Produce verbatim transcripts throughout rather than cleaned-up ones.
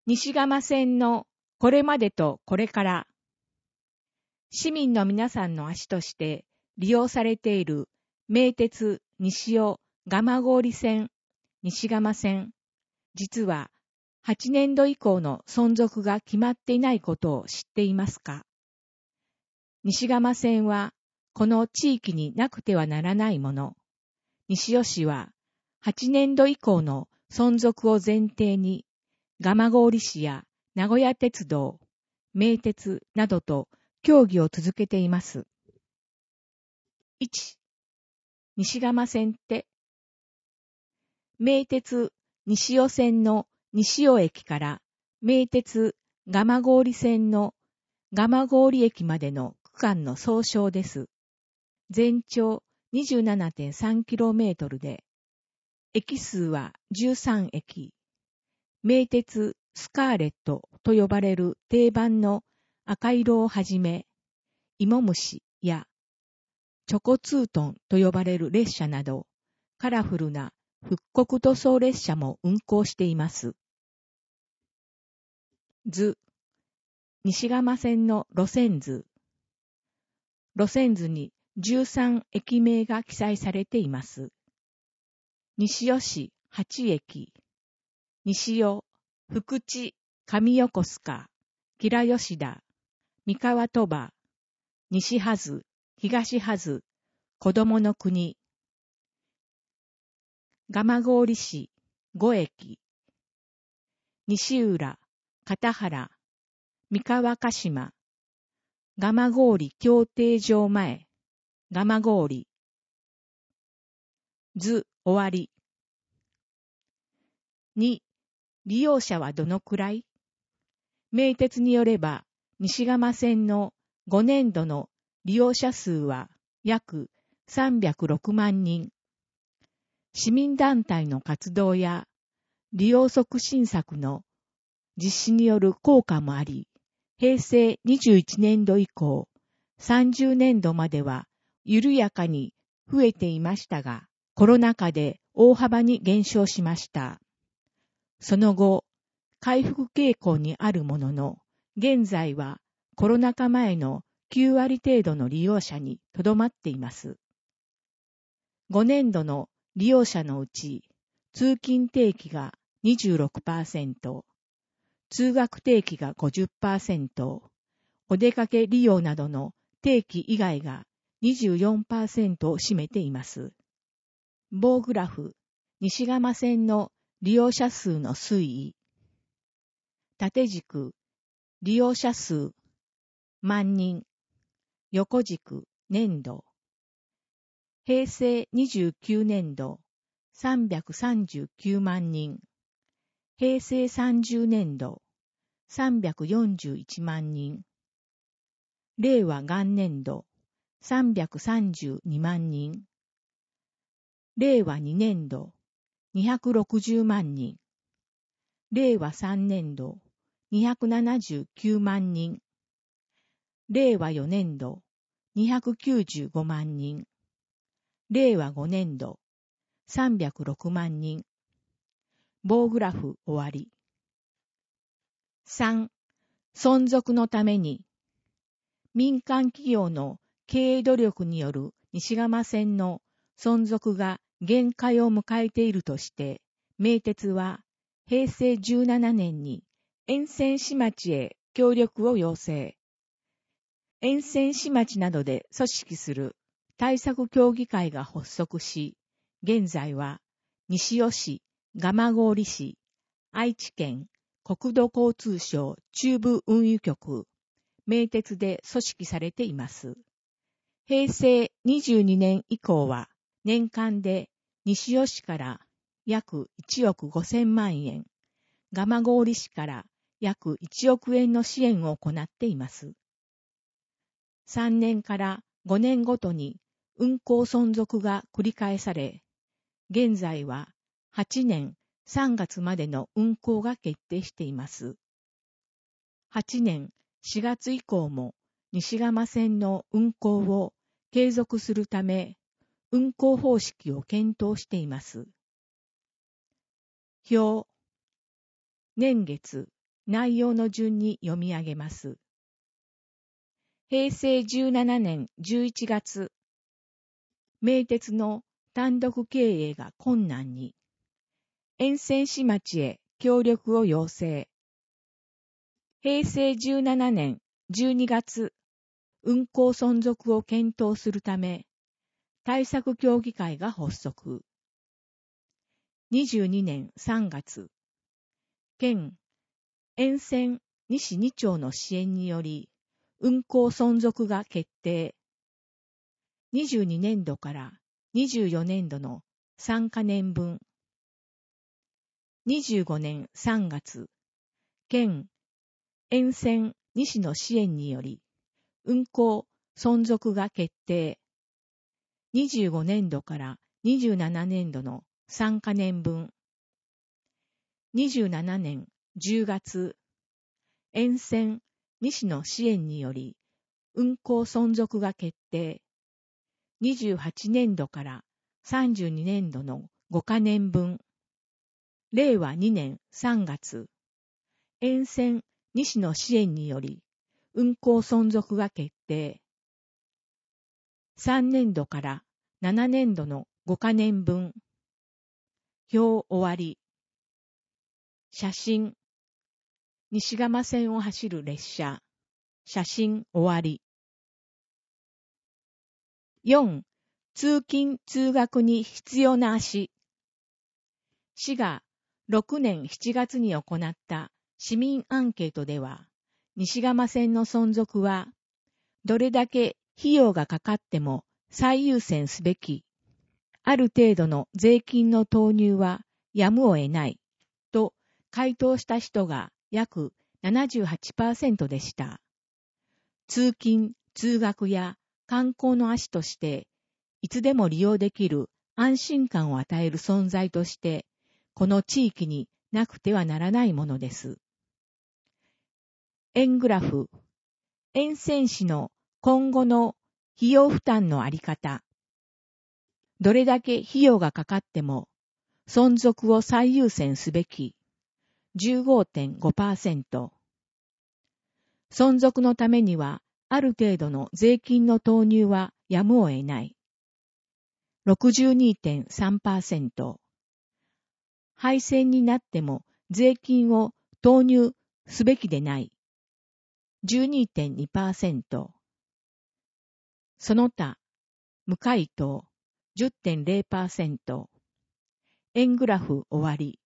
西蒲線のこれまでとこれから、市民の皆さんの足として利用されている名鉄西尾蒲郡線、西蒲線、実ははちねんど以降の存続が決まっていないことを知っていますか？西蒲線はこの地域になくてはならないもの。西尾市ははちねんど以降の存続を前提に、蒲郡市や名古屋鉄道、名鉄などと協議を続けています。いち. 西蒲線って、名鉄西尾線の西尾駅から名鉄蒲郡線の蒲郡駅までの区間の総称です。全長 にじゅうななてんさんキロメートル で、駅数はじゅうさんえき。名鉄スカーレットと呼ばれる定番の赤色をはじめ、芋虫やチョコツートンと呼ばれる列車など、カラフルな復刻塗装列車も運行しています。図、西蒲線の路線図。路線図にじゅうさんえき名が記載されています。西尾市はちえき、西尾、福知、上横須賀、吉良吉田、三河鳥羽、西はず、東はず、子供の国、蒲郡市ごえき、西浦、片原、三河鹿島、蒲郡協定場前、蒲郡。図終わり。に. 利用者はどのくらい？名鉄によれば、西蒲線のごねんどの利用者数は約さんびゃくろくまんにん。市民団体の活動や利用促進策の実施による効果もあり、平成にじゅういちねんど以降、さんじゅうねんどまでは緩やかに増えていましたが、コロナ禍で大幅に減少しました。その後、回復傾向にあるものの、現在はコロナ禍前のきゅうわり程度の利用者にとどまっています。ごねんどの利用者のうち、通勤定期が にじゅうろくパーセント、通学定期が ごじゅっパーセント、お出かけ利用などの定期以外が にじゅうよんパーセント を占めています。棒グラフ、西蒲線の利用者数の推移。縦軸、利用者数、万人。横軸、年度。平成にじゅうきゅうねんど、さんびゃくさんじゅうきゅうまんにん。平成さんじゅうねんど、さんびゃくよんじゅういちまんにん。令和元年度、さんびゃくさんじゅうにまんにん。令和にねんど、にひゃくろくじゅうまんにん。令和さんねんど、にひゃくななじゅうきゅうまんにん。令和よねんど、にひゃくきゅうじゅうごまんにん。令和ごねんど、さんびゃくろくまんにん。棒グラフ終わり。さん. 存続のために、民間企業の経営努力による西蒲線の存続が限界を迎えているとして、名鉄は平成じゅうななねんに沿線市町へ協力を要請。沿線市町などで組織する対策協議会が発足し、現在は西尾市、蒲郡市、愛知県、国土交通省中部運輸局、名鉄で組織されています。平成にじゅうにねん以降は年間で西尾市から約いちおくごせんまんえん、蒲郡市から約いちおくえんの支援を行っています。さんねんからごねんごとに運行存続が繰り返され、現在ははちねんさんがつまでの運行が決定しています。はちねんしがつ以降も西蒲線の運行を継続するため、運行方式を検討しています。表、年月、 内容の順に読み上げます。へいせいじゅうななねんじゅういちがつ、名鉄の単独経営が困難に、沿線市町へ協力を要請。へいせいじゅうななねんじゅうにがつ、運行存続を検討するため、対策協議会が発足。にじゅうにねんさんがつ、県、沿線西に町の支援により、運行存続が決定。にじゅうにねんどからにじゅうよねんどのさんかねんぶん。にじゅうごねんさんがつ、県、沿線西の支援により、運行存続が決定。にじゅうごねんどからにじゅうななねんどのさんかねんぶん。にじゅうななねんじゅうがつ、沿線西の支援により、運行存続が決定。にじゅうはちねんどからさんじゅうにねんどのごかねんぶん。れいわにねんさんがつ、沿線西の支援により、運行存続が決定。さんねんどからななねんどのごかねんぶん。表終わり。写真。西蒲線を走る列車。写真終わり。よん. 通勤通学に必要な足。市がろくねんしちがつに行った市民アンケートでは、西蒲線の存続は、どれだけ費用がかかっても最優先すべき、ある程度の税金の投入はやむを得ない、と回答した人が約 ななじゅうはちパーセント でした。通勤、通学や観光の足として、いつでも利用できる安心感を与える存在として、この地域になくてはならないものです。円グラフ、沿線市の今後の費用負担のあり方。どれだけ費用がかかっても、存続を最優先すべき じゅうごてんごパーセント。存続のためには、ある程度の税金の投入はやむを得ない。ろくじゅうにてんさんパーセント。廃線になっても税金を投入すべきでない。じゅうにてんにパーセント。その他、無回答 じゅってんれいパーセント。円グラフ終わり。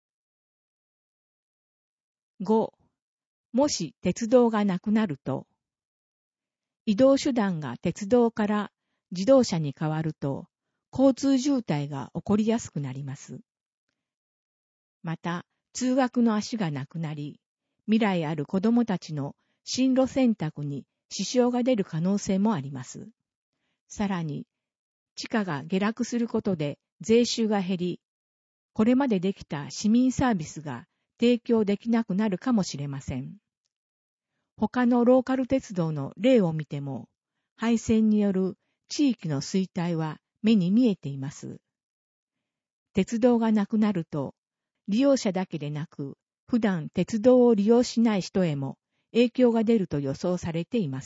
ご. もし鉄道がなくなると、移動手段が鉄道から自動車に変わると、交通渋滞が起こりやすくなります。また、通学の足がなくなり、未来ある子どもたちの進路選択に支障が出る可能性もあります。さらに、地価が下落することで税収が減り、これまでできた市民サービスが提供できなくなるかもしれません。他のローカル鉄道の例を見ても、廃線による地域の衰退は目に見えています。鉄道がなくなると、利用者だけでなく、普段鉄道を利用しない人へも影響が出ると予想されています。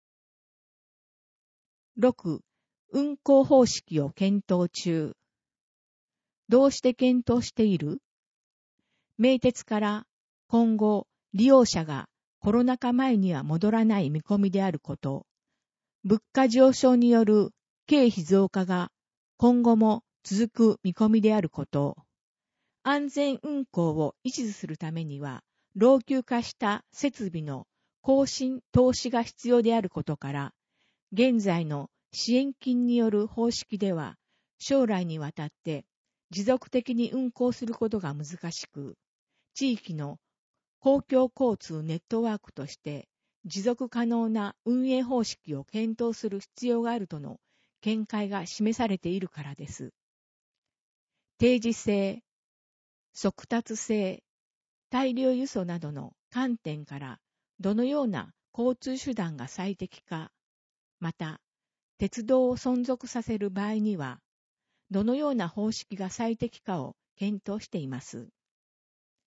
ろく. 運行方式を検討中。どうして検討している？名鉄から今後利用者がコロナ禍前には戻らない見込みであること、物価上昇による経費増加が今後も続く見込みであること、安全運行を維持するためには老朽化した設備の更新投資が必要であることから、現在の支援金による方式では将来にわたって持続的に運行することが難しく、地域の公共交通ネットワークとして持続可能な運営方式を検討する必要があるとの見解が示されているからです。定時性、速達性、大量輸送などの観点からどのような交通手段が最適か、また鉄道を存続させる場合にはどのような方式が最適かを検討しています。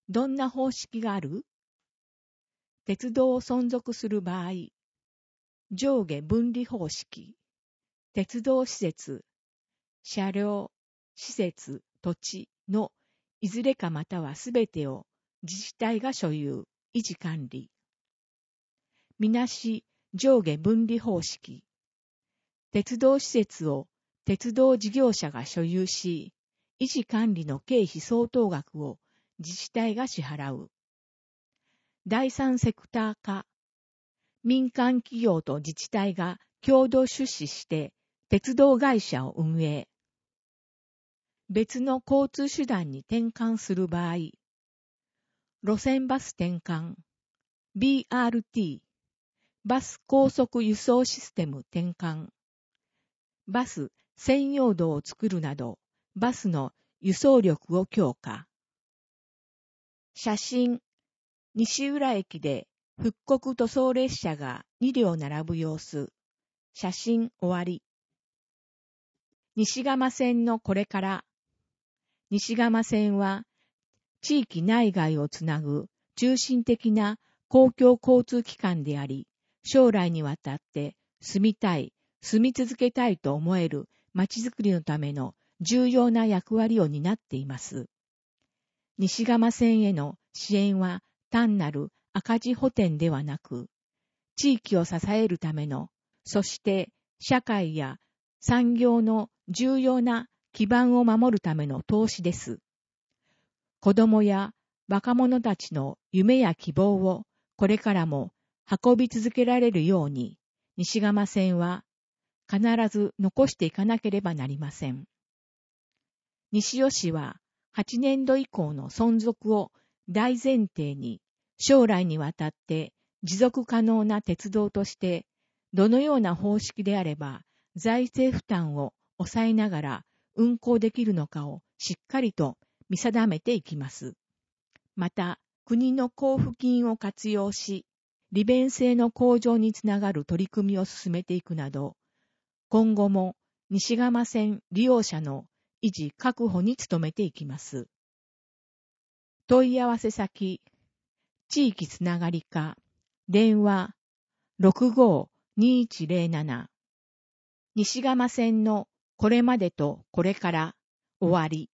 どんな方式がある？鉄道を存続する場合、上下分離方式、鉄道施設、車両、施設、土地のいずれかまたはすべてを自治体が所有、維持管理。みなし上下分離方式。鉄道施設を鉄道事業者が所有し、維持管理の経費相当額を自治体が支払う。第三セクター化。民間企業と自治体が共同出資して鉄道会社を運営。別の交通手段に転換する場合、路線バス転換、ビーアールティー、バス高速輸送システム転換、バス専用道を作るなど、バスの輸送力を強化。写真、西浦駅で復刻塗装列車がにりょう並ぶ様子。写真終わり。西蒲線のこれから。西蒲線は地域内外をつなぐ中心的な公共交通機関であり、将来にわたって住みたい、住み続けたいと思える街づくりのための重要な役割を担っています。西蒲線への支援は単なる赤字補填ではなく、地域を支えるための、そして社会や産業の重要な基盤を守るための投資です。子供や若者たちの夢や希望をこれからも運び続けられるように、西蒲線は必ず残していかなければなりません。西尾市ははちねんど以降の存続を大前提に、将来にわたって持続可能な鉄道として、どのような方式であれば財政負担を抑えながら運行できるのかをしっかりと見定めていきます。また、国の交付金を活用し、利便性の向上につながる取り組みを進めていくなど、今後も西蒲線利用者の維持確保に努めていきます。問い合わせ先、地域つながり課、電話 ろくごーにーいちゼロなな。西蒲線のこれまでとこれから終わり。